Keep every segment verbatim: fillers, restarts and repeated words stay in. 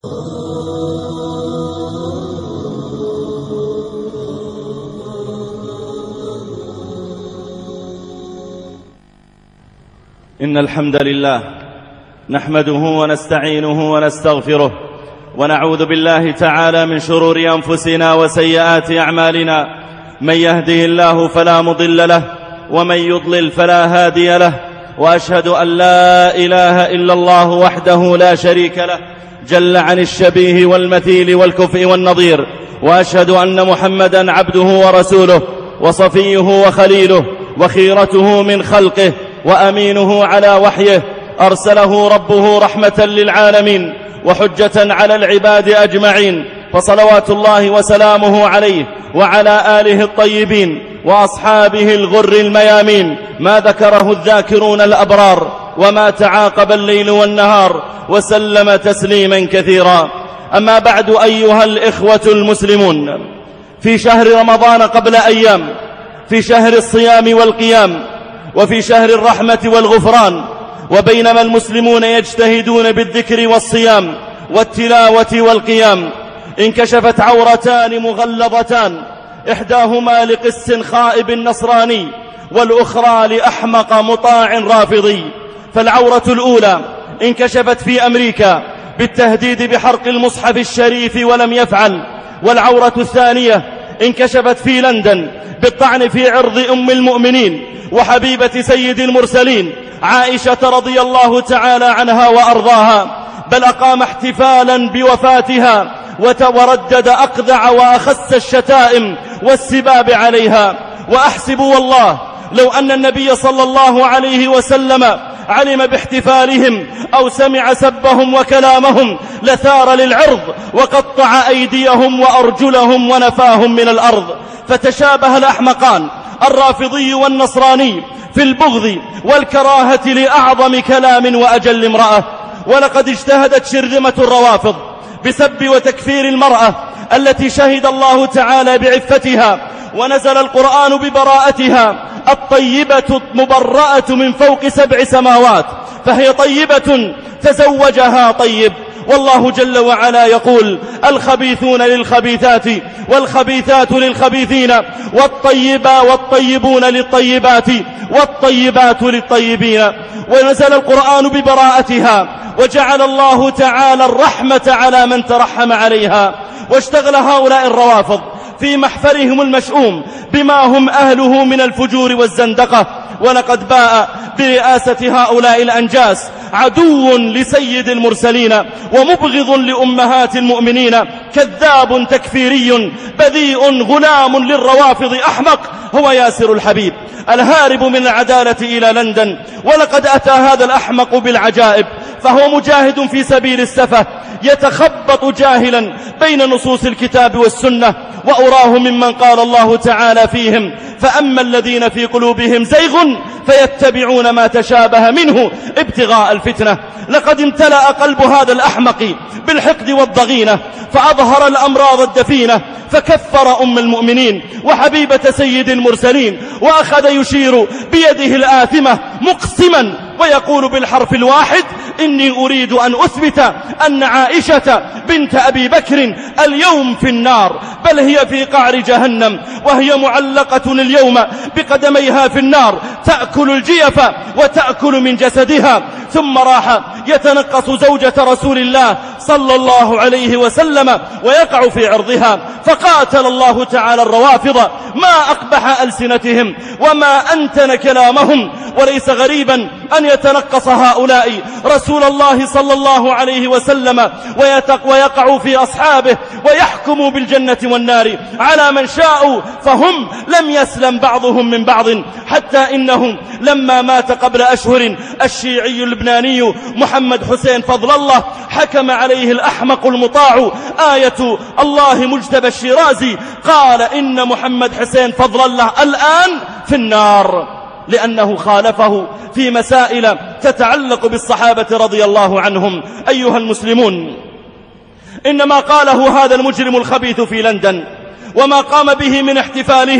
إن الحمد لله نحمده ونستعينه ونستغفره ونعوذ بالله تعالى من شرور أنفسنا وسيئات أعمالنا. من يهده الله فلا مضل له ومن يضلل فلا هادي له، وأشهد أن لا إله إلا الله وحده لا شريك له جل عن الشبيه والمثيل والكفء والنظير، وأشهد أن محمدا عبده ورسوله وصفيه وخليله وخيرته من خلقه وأمينه على وحيه، أرسله ربه رحمة للعالمين وحجة على العباد أجمعين، فصلوات الله وسلامه عليه وعلى آله الطيبين وأصحابه الغر الميامين، ما ذكره الذاكرون الأبرار وما تعاقب الليل والنهار، وسلم تسليما كثيرا. أما بعد، أيها الإخوة المسلمون، في شهر رمضان قبل أيام، في شهر الصيام والقيام، وفي شهر الرحمة والغفران، وبينما المسلمون يجتهدون بالذكر والصيام والتلاوة والقيام، انكشفت عورتان مغلظتان، إحداهما لقس خائب نصراني والأخرى لأحمق مطاع رافضي. فالعورة الأولى انكشفت في أمريكا بالتهديد بحرق المصحف الشريف ولم يفعل، والعورة الثانية انكشفت في لندن بالطعن في عرض أم المؤمنين وحبيبة سيد المرسلين عائشة رضي الله تعالى عنها وأرضاها، بل أقام احتفالا بوفاتها وردد أقذع وأخس الشتائم والسباب عليها. وأحسب والله لو أن النبي صلى الله عليه وسلم علم باحتفالهم أو سمع سبهم وكلامهم لثار للعرض وقطع أيديهم وأرجلهم ونفاهم من الأرض. فتشابه الأحمقان الرافضي والنصراني في البغض والكراهة لأعظم كلام وأجل امرأة. ولقد اجتهدت شرذمة الروافض بسب وتكفير المرأة التي شهد الله تعالى بعفتها ونزل القرآن ببراءتها، الطيبة مبرأة من فوق سبع سماوات، فهي طيبة تزوجها طيب. والله جل وعلا يقول: الخبيثون للخبيثات والخبيثات للخبيثين والطيبا والطيبون للطيبات والطيبات للطيبين. ونزل القرآن ببراءتها، وجعل الله تعالى الرحمة على من ترحم عليها. واشتغل هؤلاء الروافض في محفرهم المشؤوم بما هم أهله من الفجور والزندقة. ولقد باء برئاسة هؤلاء الأنجاس عدو لسيد المرسلين ومبغض لأمهات المؤمنين، كذاب تكفيري بذيء غلام للروافض أحمق، هو ياسر الحبيب الهارب من العدالة إلى لندن. ولقد أتى هذا الأحمق بالعجائب، فهو مجاهد في سبيل السفة يتخبط جاهلا بين نصوص الكتاب والسنة، وأراه ممن قال الله تعالى فيهم: فأما الذين في قلوبهم زيغ فيتبعون ما تشابه منه ابتغاء الفتنة. لقد امتلأ قلب هذا الأحمق بالحقد والضغينة، فأظهر الأمراض الدفينة، فكفر أم المؤمنين وحبيبة سيد المرسلين، وأخذ يشير بيده الآثمة مقسما ويقول بالحرف الواحد: إني أريد أن أثبت أن عائشة بنت أبي بكر اليوم في النار، بل هي في قعر جهنم، وهي معلقة اليوم بقدميها في النار، تأكل الجيف وتأكل من جسدها. ثم راح يتنقص زوجة رسول الله صلى الله عليه وسلم ويقع في عرضها، فقاتل الله تعالى الروافض ما أقبح ألسنتهم وما أنتن كلامهم. وليس غريبا أن يتنقص هؤلاء رسول الله صلى الله عليه وسلم ويقع في أصحابه ويحكموا بالجنة والنار على من شاءوا، فهم لم يسلم بعضهم من بعض. حتى إنهم لما مات قبل أشهر الشيعي اللبناني محمد حسين فضل الله، حكم عليه الأحمق المطاع آية الله مجتبى الشيرازي، قال: إن محمد حسين فضل الله الآن في النار، لأنه خالفه في مسائل تتعلق بالصحابة رضي الله عنهم. أيها المسلمون، إن ما قاله هذا المجرم الخبيث في لندن وما قام به من احتفالهم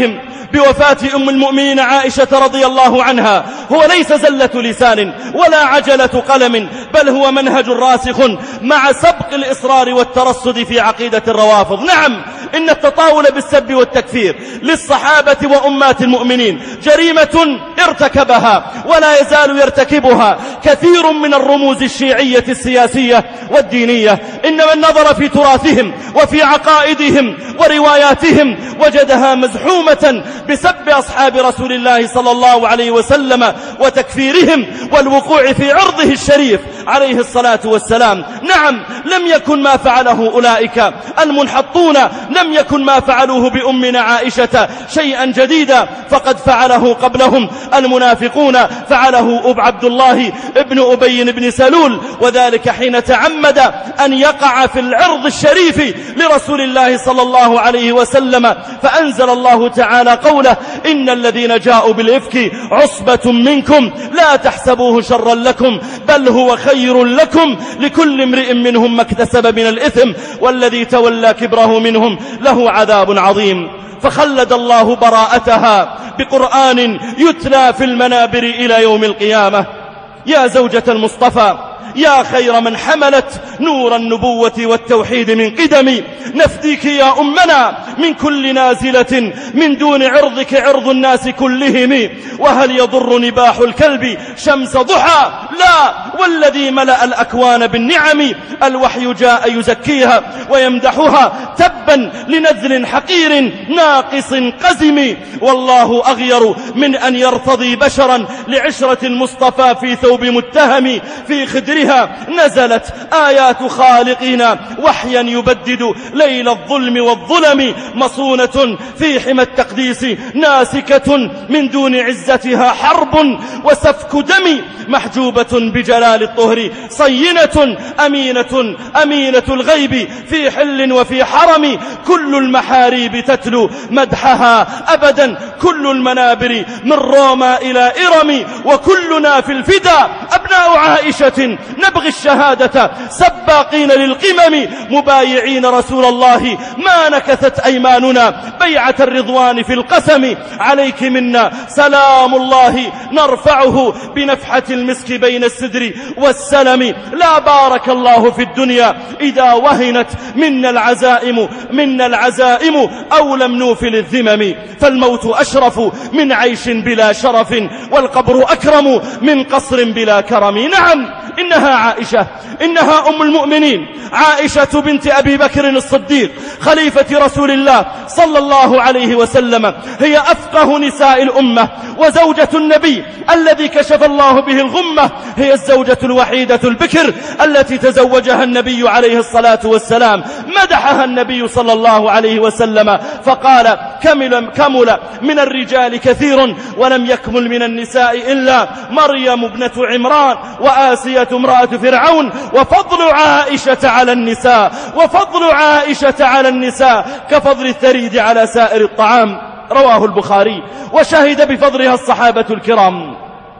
بوفاة أم المؤمنين عائشة رضي الله عنها هو ليس زلة لسان ولا عجلة قلم، بل هو منهج راسخ مع سبق الإصرار والترصد في عقيدة الروافض. نعم، إن التطاول بالسب والتكفير للصحابة وأمات المؤمنين جريمة ارتكبها ولا يزال يرتكبها كثير من الرموز الشيعية السياسية والدينية. إن من نظر في تراثهم وفي عقائدهم ورواياتهم وجدها مزحومة بسب أصحاب رسول الله صلى الله عليه وسلم وتكفيرهم والوقوع في عرضه الشريف عليه الصلاة والسلام. نعم، لم يكن ما فعله أولئك المنحطون، لم يكن ما فعلوه بأمنا عائشة شيئا جديدا، فقد فعله قبلهم المنافقون، فعله أب عبد الله ابن أبي بن سلول، وذلك حين تعمد أن يقع في العرض الشريف لرسول الله صلى الله عليه وسلم، فأنزل الله تعالى قوله: إن الذين جاءوا بالإفك عصبة منكم لا تحسبوه شرا لكم بل هو خير لكم لكل امرئ منهم ما اكتسب من الإثم والذي تولى كبره منهم له عذاب عظيم. فخلد الله براءتها بقرآن يتلى في المنابر إلى يوم القيامة. يا زوجة المصطفى، يا خير من حملت نور النبوة والتوحيد من قدم، نفديك يا أمنا من كل نازلة من دون عرضك عرض الناس كلهم. وهل يضر نباح الكلب شمس ضحى؟ لا، والذي ملأ الأكوان بالنعم الوحي جاء يزكيها ويمدحها. تبا لنذل حقير ناقص قزم، والله أغير من أن يرتضي بشرا لعشرة المصطفى في ثوب متهم. في خدرها نزلت آيات خالقنا وحيا يبدد ليل الظلم والظلم، مصونة في حمى التقديس ناسكة من دون عزتها حرب وسفك دم، محجوبة بجلال الطهر صينة أمينة أمينة الغيب في حل وفي حرم. كل المحاريب تتلو مدحها أبدا، كل المنابر من روما إلى إرم، وكلنا في الفدا أبناء عائشة نبغي الشهادة سباقين للقمم، مبايعين رسول الله ما نكثت أيماننا بيعة الرضوان في القسم. عليك منا سلام الله نرفعه بنفحة المسك بين السدر والسلم. لا بارك الله في الدنيا إذا وهنت منا العزائم منا العزائم أو لم نوفل الذمم، فالموت أشرف من عيش بلا شرف والقبر أكرم من قصر بلا كرم. نعم، إنها عائشة، إنها أم المؤمنين عائشة بنت أبي بكر الصديق خليفة رسول الله صلى الله عليه وسلم، هي أفقه نساء الأمة وزوجة النبي الذي كشف الله به الغمة، هي الزوجة الوحيدة البكر التي تزوجها النبي عليه الصلاة والسلام. مدحها النبي صلى الله عليه وسلم فقال: كمل, كمل من الرجال كثير ولم يكمل من النساء إلا مريم ابنة عمران وآسية امرأة فرعون، وفضل عائشة على النساء وفضل عائشة على النساء كفضل الثريد على سائر الطعام. رواه البخاري. وشهد بفضلها الصحابة الكرام.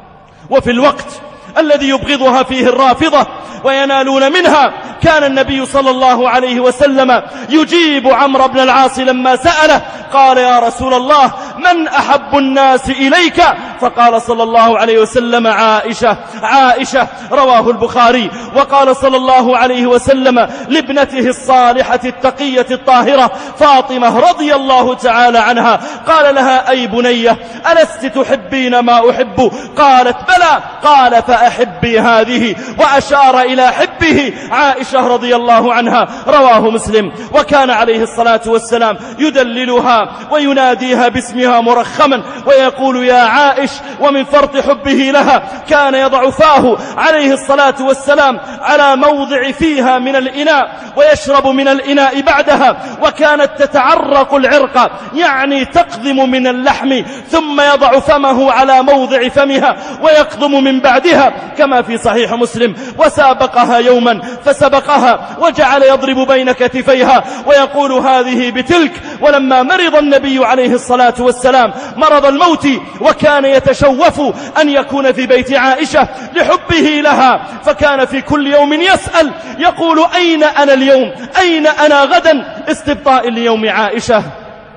وفي الوقت الذي يبغضها فيه الرافضة وينالون منها كان النبي صلى الله عليه وسلم يجيب عمرو بن العاص لما سأله، قال: يا رسول الله، من أحب الناس إليك؟ فقال صلى الله عليه وسلم: عائشة عائشة. رواه البخاري. وقال صلى الله عليه وسلم لابنته الصالحة التقية الطاهرة فاطمة رضي الله تعالى عنها، قال لها: أي بنية، ألست تحبين ما أحب؟ قالت: بلى. قال: فأحبي هذه، وأشار إلى حبه عائشة رضي الله عنها. رواه مسلم. وكان عليه الصلاة والسلام يدللها ويناديها باسمها مرخما ويقول: يا عائش. ومن فرط حبه لها كان يضع فاه عليه الصلاة والسلام على موضع فيها من الإناء ويشرب من الإناء بعدها، وكانت تتعرق العرق، يعني تقضم من اللحم، ثم يضع فمه على موضع فمها ويقضم من بعدها كما في صحيح مسلم. وسابقها يوما فسبقها وجعل يضرب بين كتفيها ويقول: هذه بتلك. ولما مرض النبي عليه الصلاة والسلام مرض الموت وكان يتشوف أن يكون في بيت عائشة لحبه لها، فكان في كل يوم يسأل يقول: أين أنا اليوم؟ أين أنا غدا؟ استبطاء ليوم عائشة.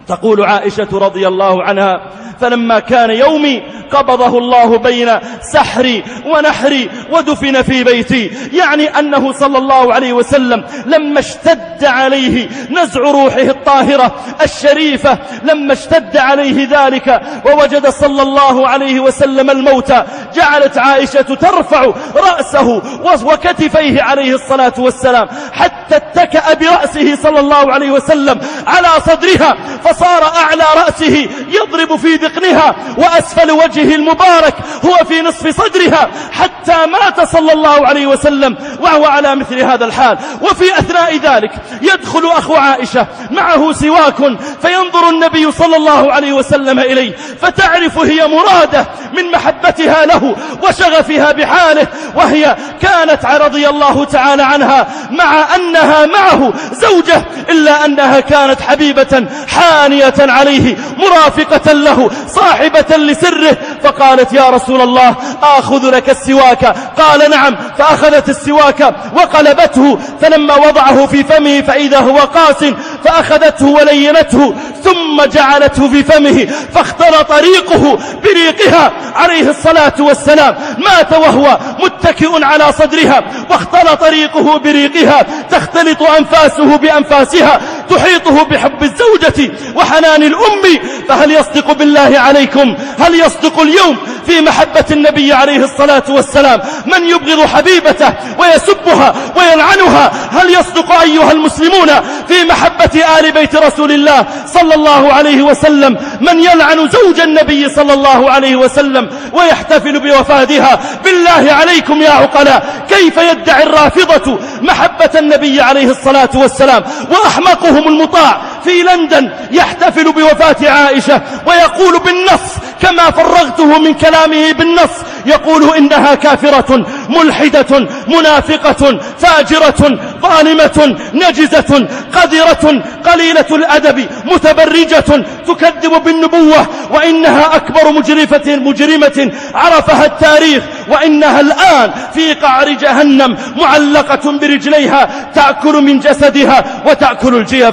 تقول عائشة رضي الله عنها: فلما كان يومي قبضه الله بين سحري ونحري ودفن في بيتي، يعني أنه صلى الله عليه وسلم لما اشتد عليه نزع روحه الطاهرة الشريفة، لما اشتد عليه ذلك ووجد صلى الله عليه وسلم الموت، جعلت عائشة ترفع رأسه وكتفيه عليه الصلاة والسلام حتى اتكأ برأسه صلى الله عليه وسلم على صدرها، فصار أعلى رأسه يضرب في ذقنها وأسفل وجهه المبارك هو في نصف صدرها، حتى مات صلى الله عليه وسلم وهو على مثل هذا الحال. وفي أثناء ذلك يدخل أخو عائشة معه سواك، فينظر النبي صلى الله عليه وسلم إليه، فتعرف هي مراده من محبتها له وشغفها بحاله، وهي كانت رضي الله تعالى عنها مع أنها معه زوجة إلا أنها كانت حبيبة حانية عليه مرافقة له صاحبة لسره، فقالت: يا رسول الله آخذ لك السواك؟ قال: نعم. فأخذت السواك وقلبته، فلما وضعه في فمه فإذا هو قاس، فأخذته ولينته ثم جعلته في فمه، فاختلط ريقه بريقها عليه الصلاة والسلام. مات وهو متكئ على صدرها، واختلط ريقه بريقها، تختلط أنفاسه بأنفاسها، تحيطه بحب الزوجة وحنان الأم. فهل يصدق بالله عليكم، هل يصدق اليوم في محبة النبي عليه الصلاة والسلام من يبغض حبيبته ويسبها ويلعنها؟ هل يصدق أيها المسلمون في محبة آل بيت رسول الله صلى الله عليه وسلم من يلعن زوج النبي صلى الله عليه وسلم ويحتفل بوفاتها؟ بالله عليكم يا عقلاء، كيف يدعي الرافضة محبة النبي عليه الصلاة والسلام وأحمقهم المطاع في لندن يحتفل بوفاة عائشة ويقول بالنص كما فرغته من كلامه بالنص، يقول إنها كافرة ملحدة منافقة فاجرة ظالمة نجزة قذرة قليلة الأدب متبرجة تكذب بالنبوة، وإنها أكبر مجرفة مجرمة عرفها التاريخ، وإنها الآن في قعر جهنم معلقة برجليها تأكل من جسدها وتأكل الجيف.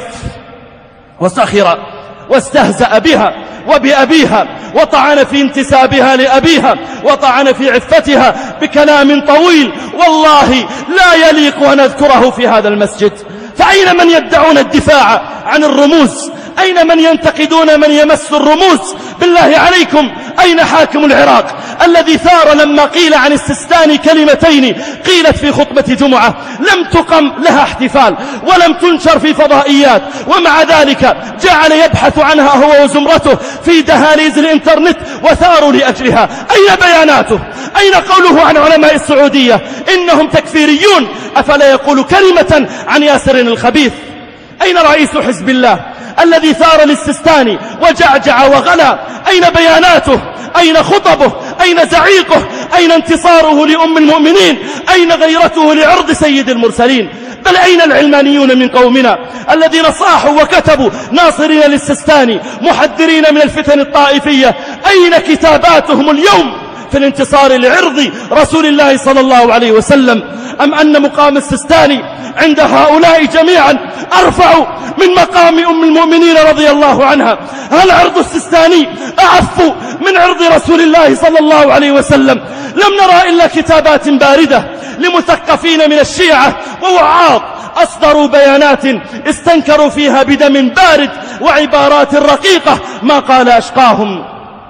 وسخر واستهزأ بها وبأبيها، وطعن في انتسابها لأبيها، وطعن في عفتها بكلام طويل والله لا يليق أن أذكره في هذا المسجد. فأين من يدعون الدفاع عن الرموز؟ أين من ينتقدون من يمس الرموز؟ بالله عليكم أين حاكم العراق الذي ثار لما قيل عن السيستاني كلمتين قيلت في خطبة جمعة لم تقم لها احتفال ولم تنشر في فضائيات، ومع ذلك جعل يبحث عنها هو وزمرته في دهاليز الانترنت وثاروا لأجلها؟ أين بياناته؟ أين قوله عن علماء السعودية إنهم تكفيريون؟ أفلا يقول كلمة عن ياسر الخبيث؟ أين رئيس حزب الله الذي ثار للسيستاني وجعجع وغلا؟ أين بياناته؟ أين خطبه؟ أين زعيقه؟ أين انتصاره لأم المؤمنين؟ أين غيرته لعرض سيد المرسلين؟ بل أين العلمانيون من قومنا الذين صاحوا وكتبوا ناصرين للسيستاني محذرين من الفتن الطائفية؟ أين كتاباتهم اليوم في الانتصار لعرض رسول الله صلى الله عليه وسلم؟ أم أن مقام السيستاني عند هؤلاء جميعا أرفع من مقام أم المؤمنين رضي الله عنها؟ هل عرض السيستاني أعف من عرض رسول الله صلى الله عليه وسلم؟ لم نرى إلا كتابات باردة لمثقفين من الشيعة ووعاظ أصدروا بيانات استنكروا فيها بدم بارد وعبارات رقيقة ما قال أشقاهم.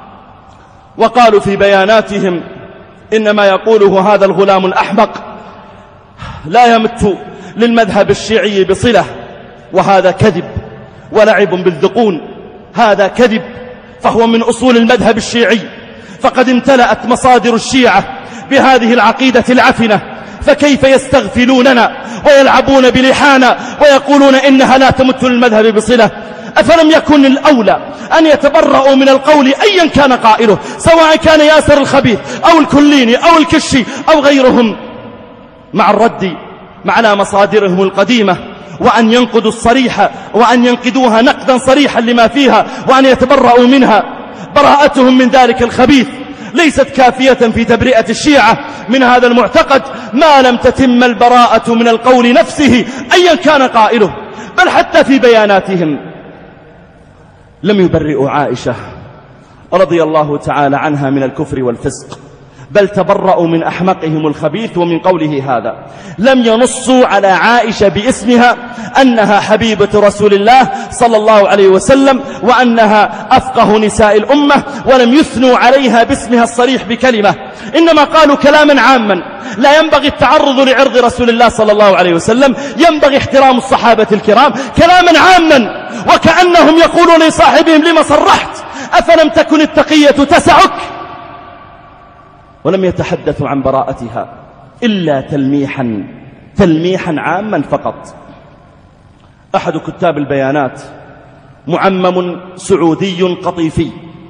وقالوا في بياناتهم إنما يقوله هذا الغلام الأحمق لا يمت للمذهب الشيعي بصلة، وهذا كذب ولعب بالذقون، هذا كذب، فهو من أصول المذهب الشيعي، فقد امتلأت مصادر الشيعة بهذه العقيدة العفنة، فكيف يستغفلوننا ويلعبون بلحانا ويقولون إنها لا تمت للمذهب بصلة؟ أفلم يكن الأولى أن يتبرؤوا من القول أيا كان قائله، سواء كان ياسر الخبيث أو الكليني أو الكشي أو غيرهم، مع الرد على مصادرهم القديمة، وأن ينقدوا الصريحة وأن ينقدوها نقدا صريحا لما فيها، وأن يتبرؤوا منها. براءتهم من ذلك الخبيث ليست كافية في تبرئة الشيعة من هذا المعتقد ما لم تتم البراءة من القول نفسه أيا كان قائله. بل حتى في بياناتهم لم يبرئوا عائشة رضي الله تعالى عنها من الكفر والفسق، بل تبرأوا من أحمقهم الخبيث ومن قوله هذا. لم ينصوا على عائشة باسمها أنها حبيبة رسول الله صلى الله عليه وسلم وأنها أفقه نساء الأمة، ولم يثنوا عليها باسمها الصريح بكلمة، إنما قالوا كلاما عاما. لا ينبغي التعرض لعرض رسول الله صلى الله عليه وسلم، ينبغي احترام الصحابة الكرام، كلاما عاما، وكأنهم يقولون لصاحبهم لما صرحت، أفلم تكن التقية تسعك؟ ولم يتحدثوا عن براءتها إلا تلميحا تلميحا عاما فقط. أحد كتاب البيانات معمم سعودي قطيفي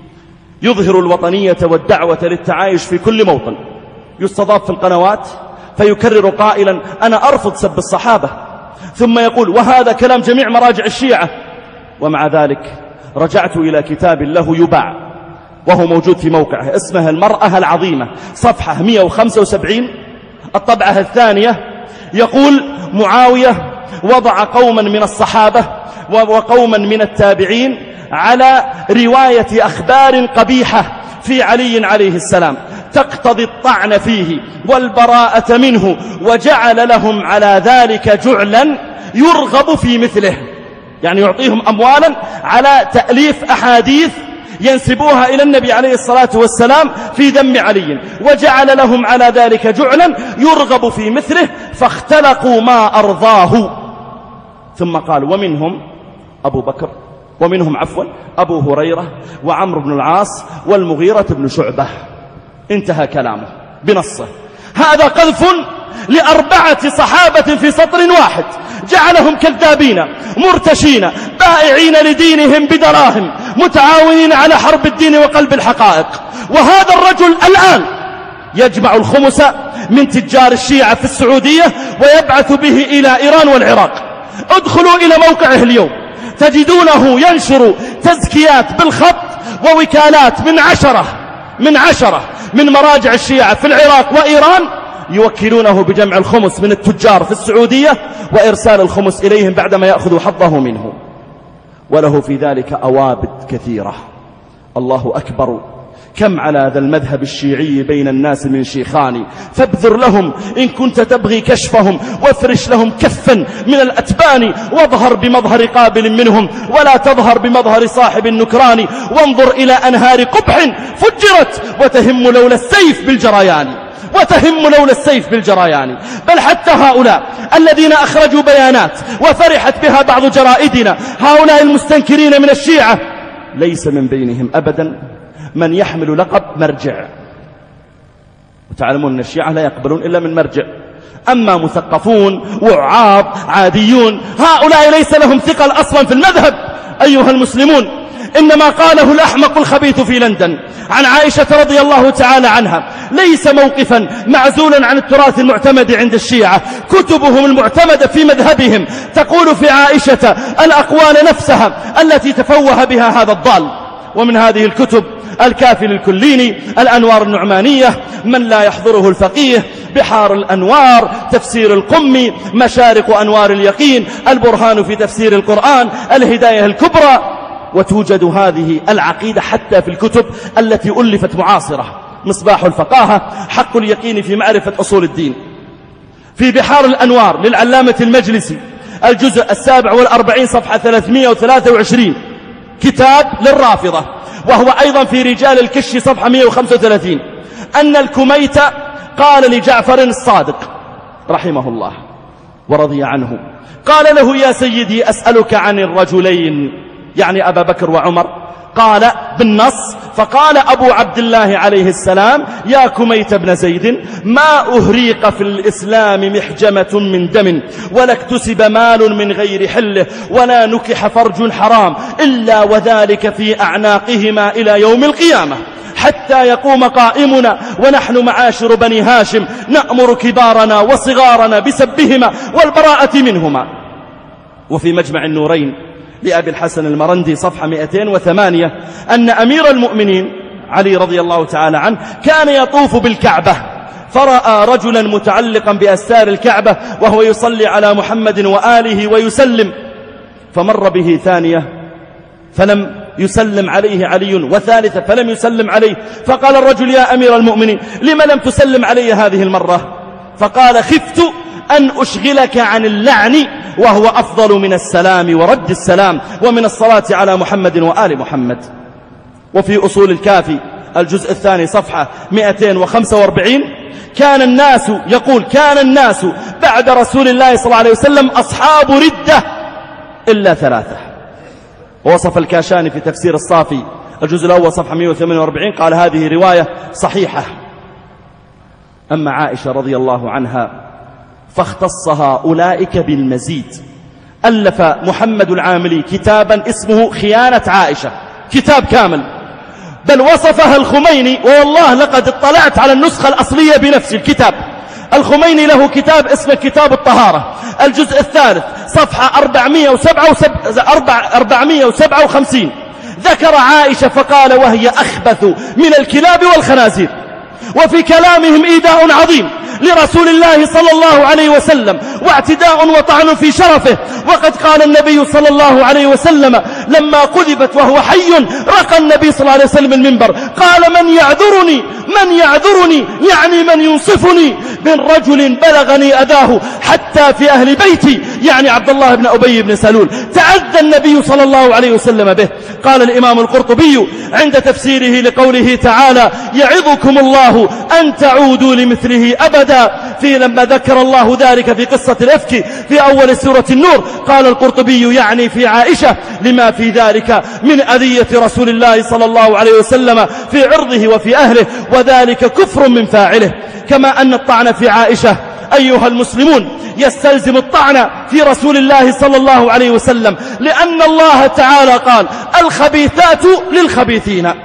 يظهر الوطنية والدعوة للتعايش في كل موطن، يستضاف في القنوات فيكرر قائلا أنا أرفض سب الصحابة، ثم يقول وهذا كلام جميع مراجع الشيعة. ومع ذلك رجعت إلى كتاب له يباع وهو موجود في موقعه، اسمه المرأة العظيمة، صفحة مئة وخمسة وسبعين، الطبعة الثانية، يقول معاوية وضع قوما من الصحابة وقوما من التابعين على رواية أخبار قبيحة في علي عليه السلام تقتضي الطعن فيه والبراءة منه، وجعل لهم على ذلك جعلا يرغب في مثله، يعني يعطيهم أموالا على تأليف أحاديث ينسبوها إلى النبي عليه الصلاة والسلام في ذم علي، وجعل لهم على ذلك جعلا يرغب في مثله، فاختلقوا ما أرضاه. ثم قال ومنهم أبو بكر، ومنهم عفوا أبو هريرة وعمرو بن العاص والمغيرة بن شعبة. انتهى كلامه بنصه. هذا قذف لأربعة صحابة في سطر واحد، جعلهم كذابين مرتشين بائعين لدينهم بدراهم متعاونين على حرب الدين وقلب الحقائق. وهذا الرجل الآن يجمع الخمس من تجار الشيعة في السعودية ويبعث به إلى إيران والعراق. ادخلوا إلى موقعه اليوم تجدونه ينشر تزكيات بالخط ووكالات من عشرة من عشرة من مراجع الشيعة في العراق وإيران يوكلونه بجمع الخمس من التجار في السعودية وإرسال الخمس إليهم بعدما يأخذوا حظه منه، وله في ذلك أوابد كثيرة. الله أكبر، كم على ذا المذهب الشيعي بين الناس من شيخان، فابذر لهم إن كنت تبغي كشفهم، وافرش لهم كفا من الأتبان، واظهر بمظهر قابل منهم ولا تظهر بمظهر صاحب النكران، وانظر إلى أنهار قبح فجرت وتهم لولا السيف بالجريان وتهم لولا السيف بالجريان. بل حتى هؤلاء الذين أخرجوا بيانات وفرحت بها بعض جرائدنا، هؤلاء المستنكرين من الشيعة، ليس من بينهم أبدا من يحمل لقب مرجع، وتعلمون أن الشيعة لا يقبلون إلا من مرجع. أما مثقفون وعاض عاديون هؤلاء ليس لهم ثقل أصلا في المذهب أيها المسلمون. إنما قاله الأحمق الخبيث في لندن عن عائشة رضي الله تعالى عنها ليس موقفا معزولا عن التراث المعتمد عند الشيعة. كتبهم المعتمدة في مذهبهم تقول في عائشة الأقوال نفسها التي تفوه بها هذا الضال. ومن هذه الكتب الكافي للكليني، الأنوار النعمانية، من لا يحضره الفقيه، بحار الأنوار، تفسير القمي، مشارق أنوار اليقين، البرهان في تفسير القرآن، الهداية الكبرى. وتوجد هذه العقيدة حتى في الكتب التي ألفت معاصرة، مصباح الفقاهة، حق اليقين في معرفة أصول الدين. في بحار الأنوار للعلامة المجلسي الجزء السابع والأربعين صفحة ثلاثمئة وثلاثة وعشرين كتاب للرافضة، وهو أيضا في رجال الكش صفحة مئة وخمسة وثلاثين، أن الكميت قال لجعفر الصادق رحمه الله ورضي عنه، قال له يا سيدي أسألك عن الرجلين، يعني أبا بكر وعمر. قال بالنص، فقال أبو عبد الله عليه السلام يا كميت بن زيد ما أهريق في الإسلام محجمة من دم، ولا اكتسب مال من غير حله، ولا نكح فرج حرام، إلا وذلك في أعناقهما إلى يوم القيامة، حتى يقوم قائمنا، ونحن معاشر بني هاشم نأمر كبارنا وصغارنا بسبهما والبراءة منهما. وفي مجمع النورين لأبي الحسن المرندي صفحة مئتين وثمانية أن أمير المؤمنين علي رضي الله تعالى عنه كان يطوف بالكعبة، فرأى رجلا متعلقا بأستار الكعبة وهو يصلي على محمد وآله ويسلم، فمر به ثانية فلم يسلم عليه علي، وثالثة فلم يسلم عليه، فقال الرجل يا أمير المؤمنين لم لم تسلم علي هذه المرة؟ فقال خفت أن أشغلك عن اللعن وهو أفضل من السلام ورد السلام ومن الصلاة على محمد وآل محمد. وفي أصول الكافي الجزء الثاني صفحة مئتين وخمسة وأربعين كان الناس يقول كان الناس بعد رسول الله صلى الله عليه وسلم أصحاب ردة إلا ثلاثة. ووصف الكاشاني في تفسير الصافي الجزء الأول صفحة مئة وثمانية وأربعين قال هذه رواية صحيحة. أما عائشة رضي الله عنها فاختصها أولئك بالمزيد. ألف محمد العاملي كتابا اسمه خيانة عائشة، كتاب كامل، بل وصفها الخميني، والله لقد اطلعت على النسخة الأصلية بنفس الكتاب. الخميني له كتاب اسمه كتاب الطهارة الجزء الثالث صفحة أربعمئة وسبعة وخمسين ذكر عائشة فقال وهي أخبث من الكلاب والخنازير. وفي كلامهم إيذاء عظيم لرسول الله صلى الله عليه وسلم واعتداء وطعن في شرفه. وقد قال النبي صلى الله عليه وسلم لما قذفت وهو حي رقى النبي صلى الله عليه وسلم المنبر قال من يعذرني من يعذرني يعني من ينصفني من رجل بلغني أذاه حتى في أهل بيتي، يعني عبد الله بن أبي بن سلول، تعذى النبي صلى الله عليه وسلم به. قال الإمام القرطبي عند تفسيره لقوله تعالى يعظكم الله أن تعودوا لمثله أبدا، في لما ذكر الله ذلك في قصة الإفك في أول سورة النور قال القرطبي يعني في عائشة لما في ذلك من أذية رسول الله صلى الله عليه وسلم في عرضه وفي أهله، وذلك كفر من فاعله. كما أن الطعن في عائشة أيها المسلمون يستلزم الطعن في رسول الله صلى الله عليه وسلم، لأن الله تعالى قال الخبيثات للخبيثين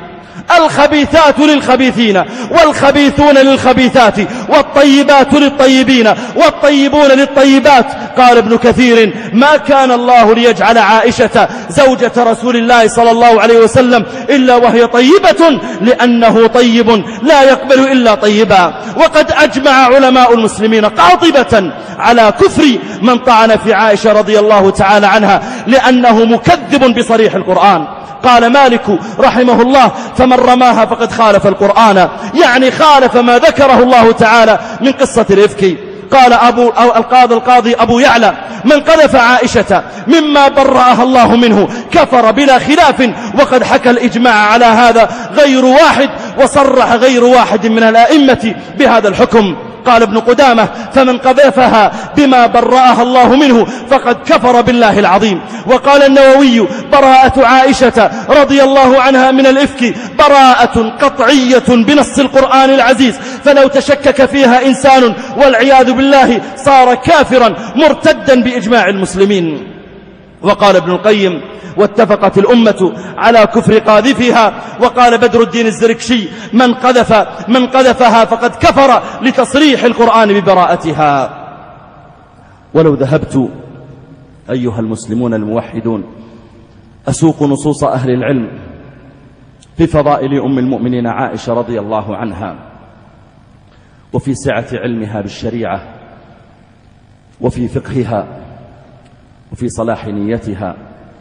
الخبيثات للخبيثين والخبيثون للخبيثات والطيبات للطيبين والطيبون للطيبات. قال ابن كثير ما كان الله ليجعل عائشة زوجة رسول الله صلى الله عليه وسلم إلا وهي طيبة لأنه طيب لا يقبل إلا طيبا. وقد أجمع علماء المسلمين قاطبة على كفر من طعن في عائشة رضي الله تعالى عنها لأنه مكذب بصريح القرآن. قال مالك رحمه الله فمن رماها فقد خالف القرآن، يعني خالف ما ذكره الله تعالى من قصة الإفك. قال أبو أو القاضي القاضي أبو يعلى من قذف عائشة مما برأها الله منه كفر بلا خلاف، وقد حكى الإجماع على هذا غير واحد، وصرح غير واحد من الأئمة بهذا الحكم. قال ابن قدامة فمن قذفها بما برأها الله منه فقد كفر بالله العظيم. وقال النووي براءة عائشة رضي الله عنها من الإفك براءة قطعية بنص القرآن العزيز، فلو تشكك فيها إنسان والعياذ بالله صار كافرا مرتدا بإجماع المسلمين. وقال ابن القيم واتفقت الأمة على كفر قاذفها. وقال بدر الدين الزركشي من قذف من قذفها فقد كفر لتصريح القرآن ببراءتها. ولو ذهبت أيها المسلمون الموحدون أسوق نصوص أهل العلم في فضائل أم المؤمنين عائشة رضي الله عنها وفي سعة علمها بالشريعة وفي فقهها وفي صلاح نيتها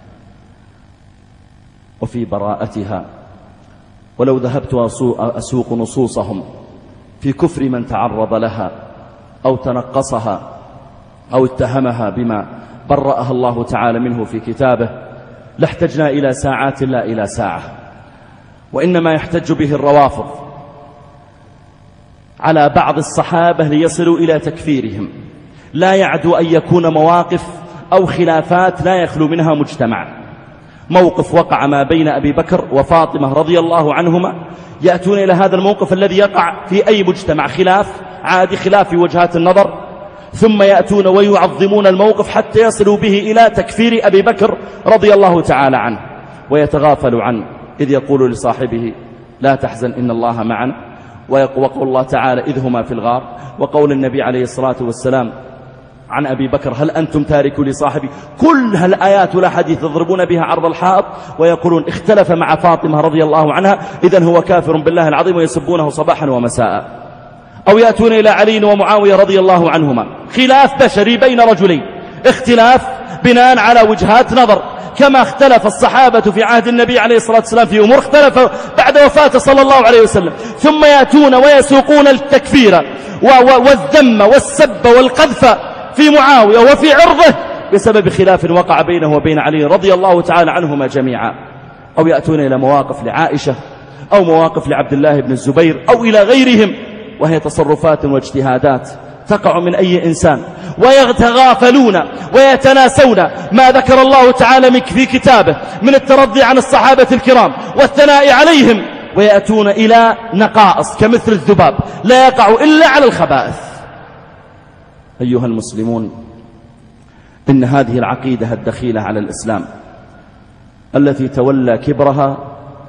وفي براءتها، ولو ذهبت أسوق نصوصهم في كفر من تعرض لها أو تنقصها أو اتهمها بما برأها الله تعالى منه في كتابه لاحتجنا إلى ساعات لا إلى ساعة. وإنما يحتج به الروافض على بعض الصحابة ليصلوا إلى تكفيرهم، لا يعدو أن يكون مواقف أو خلافات لا يخلو منها مجتمع. موقف وقع ما بين أبي بكر وفاطمة رضي الله عنهما، يأتون إلى هذا الموقف الذي يقع في أي مجتمع، خلاف عادي، خلاف في وجهات النظر، ثم يأتون ويعظمون الموقف حتى يصلوا به إلى تكفير أبي بكر رضي الله تعالى عنه، ويتغافل عنه إذ يقول لصاحبه لا تحزن إن الله معنا، وقول الله تعالى إذ هما في الغار، وقول النبي عليه الصلاة والسلام عن أبي بكر هل أنتم تاركوا لصاحبي، كل هالآيات والأحاديث يضربون بها عرض الحائط ويقولون اختلف مع فاطمة رضي الله عنها إذن هو كافر بالله العظيم، ويسبونه صباحا ومساء. أو يأتون إلى علي ومعاوية رضي الله عنهما، خلاف بشري بين رجلين، اختلاف بناء على وجهات نظر، كما اختلف الصحابة في عهد النبي عليه الصلاة والسلام في أمور اختلف بعد وفاته صلى الله عليه وسلم، ثم يأتون ويسوقون التكفير والذم والسب والقذف في معاوية وفي عرضه بسبب خلاف وقع بينه وبين علي رضي الله تعالى عنهما جميعا، أو يأتون إلى مواقف لعائشة أو مواقف لعبد الله بن الزبير أو إلى غيرهم، وهي تصرفات واجتهادات تقع من أي إنسان، ويتغافلون ويتناسون ما ذكر الله تعالى في كتابه من الترضي عن الصحابة الكرام والثناء عليهم، ويأتون إلى نقائص كمثل الذباب لا يقع إلا على الخبائث. أيها المسلمون، إن هذه العقيدة الدخيلة على الإسلام التي تولى كبرها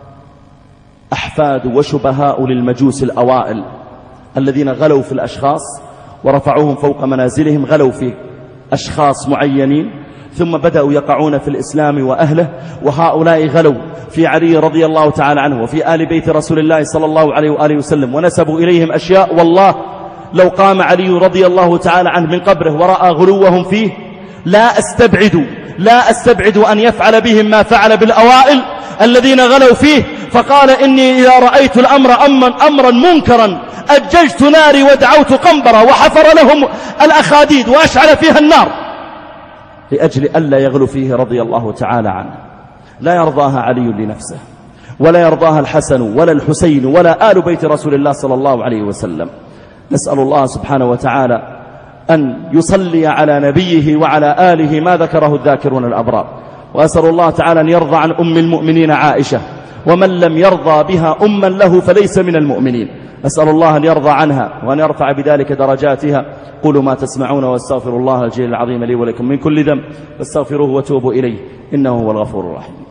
أحفاد وشبهاء للمجوس الأوائل الذين غلوا في الأشخاص ورفعوهم فوق منازلهم، غلوا في أشخاص معينين ثم بدأوا يقعون في الإسلام وأهله، وهؤلاء غلوا في علي رضي الله تعالى عنه وفي آل بيت رسول الله صلى الله عليه وآله وسلم، ونسبوا إليهم أشياء والله لو قام علي رضي الله تعالى عنه من قبره ورأى غلوهم فيه لا أستبعد لا أستبعد أن يفعل بهم ما فعل بالأوائل الذين غلوا فيه، فقال إني إذا رأيت الأمر أمرا منكرا أججت ناري ودعوت قنبرة وحفر لهم الأخاديد وأشعل فيها النار لأجل ألا يغلو فيه رضي الله تعالى عنه. لا يرضاها علي لنفسه ولا يرضاها الحسن ولا الحسين ولا آل بيت رسول الله صلى الله عليه وسلم. نسأل الله سبحانه وتعالى أن يصلي على نبيه وعلى آله ما ذكره الذاكرون الأبرار، وأسأل الله تعالى أن يرضى عن أم المؤمنين عائشة، ومن لم يرضى بها أما له فليس من المؤمنين. أسأل الله أن يرضى عنها وأن يرفع بذلك درجاتها. قولوا ما تسمعون واستغفر الله الجليل العظيم لي ولكم من كل ذنب فاستغفروه وتوبوا إليه إنه هو الغفور الرحيم.